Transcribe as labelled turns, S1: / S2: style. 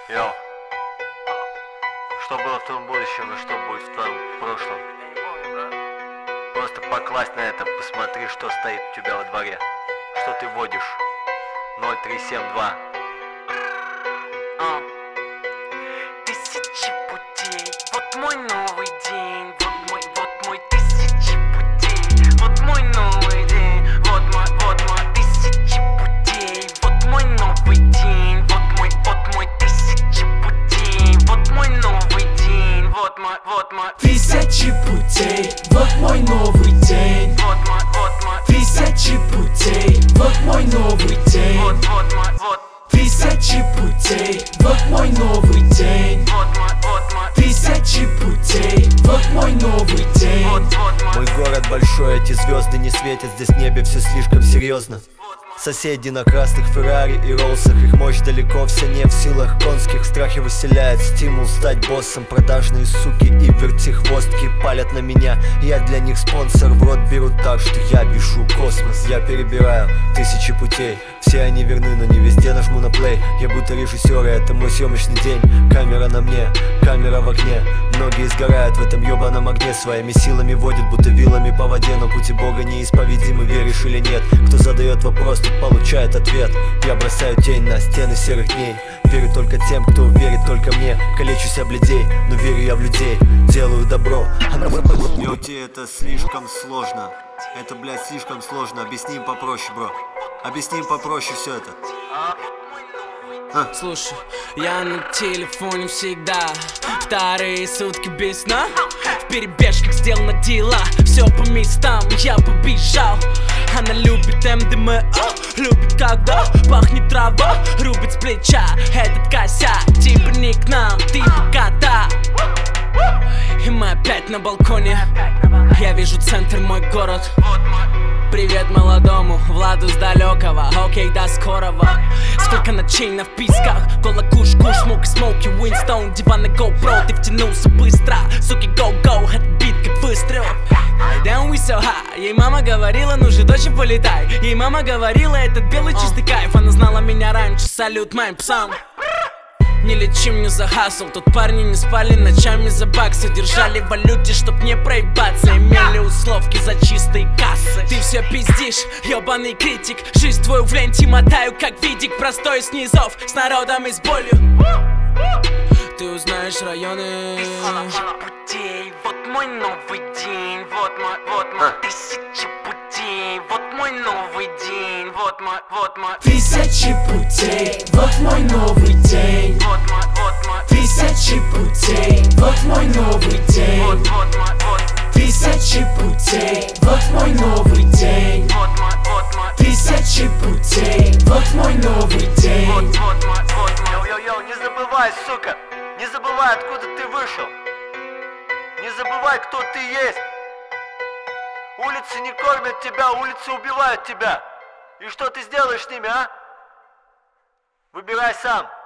S1: Йоу, что было в твоем будущем и что будет в твоем прошлом? Просто покласть на это, посмотри, что стоит у тебя во дворе. Что ты вводишь? 0372.
S2: Тысячи путей, вот мой новый день, вот мой тысячи путей, вот мой новый день, вот мой тысячи путей, вот мой новый день, вот мой тысячи путей, вот мой новый день, вот мой
S3: тысячи путей, вот мой новый день,
S2: вот мой
S3: тысячи путей, вот мой новый день,
S2: вот
S3: тысячи путей, вот мой новый день,
S2: мой
S3: тысячи путей, вот мой новый день.
S1: Мой город большой, эти звезды не светят, здесь в небе все слишком серьезно. Соседи на красных Феррари и Роллсах, их мощь далеко, все не в силах конских. Страхи выселяет стимул стать боссом. Продажные суки и вертихвостки палят на меня, я для них спонсор. В рот берут так, что я вижу космос. Я перебираю тысячи путей, все они верны, но не везде нажму на плей. Я будто режиссер, и это мой съемочный день. Камера на мне, камера в окне. Многие сгорают в этом ебаном огне, своими силами водят, будто вилами по воде. Но пути Бога неисповедимы, веришь или нет? Кто задает вопрос, тот получает ответ. Я бросаю тень на стены серых дней. Верю только тем, кто верит только мне. Калечусь об людей, но верю я в людей. Делаю добро. Йоти, это слишком сложно. Это, блядь, слишком сложно. Объясни им попроще, бро. Объясни им попроще все это.
S3: Слушай, я на телефоне всегда, вторые сутки без сна. В перебежках сделано дела, все по местам, я побежал. Она любит МДМА, любит когда пахнет трава, рубит с плеча этот косяк, типа не к нам, типа кота. И мы опять на балконе, я вижу центр, мой город. Привет молодому Владу с далекого, окей, до скорого. Сколько ночей на вписках, кола куш-куш, смоки, смоки, Уинстон, диваны GoPro, ты втянулся быстро, суки, go-go, это бит как выстрел. Down we so high, ей мама говорила, ну же, дочь, полетай. Ей мама говорила, этот белый чистый кайф, она знала меня раньше, салют моим псам. Не лечи мне за хасл, тут парни не спали ночами за баксы. Держали в валюте, чтоб не проебаться, имели условки за чистые кассы. Ты все пиздишь, ебаный критик, жизнь твою в ленте мотаю, как видик. Простой снизов, с народом и с болью. Ты узнаешь районы.
S2: путей, вот мой новый день, вот мой тысячи путей, вот мой новый день, вот мой
S3: Тысячи путей, вот мой новый день,
S2: вот мой
S3: тысячи путей, вот мой новый день,
S2: вот мой
S3: тысячи путей, вот мой новый день,
S2: вот мой
S3: тысячи путей, вот мой новый день.
S1: Йоу-йоу-йоу, не забывай, сука. Не забывай, откуда ты вышел. Не забывай, кто ты есть. Улицы не кормят тебя, улицы убивают тебя. И что ты сделаешь с ними, а? Выбирай сам.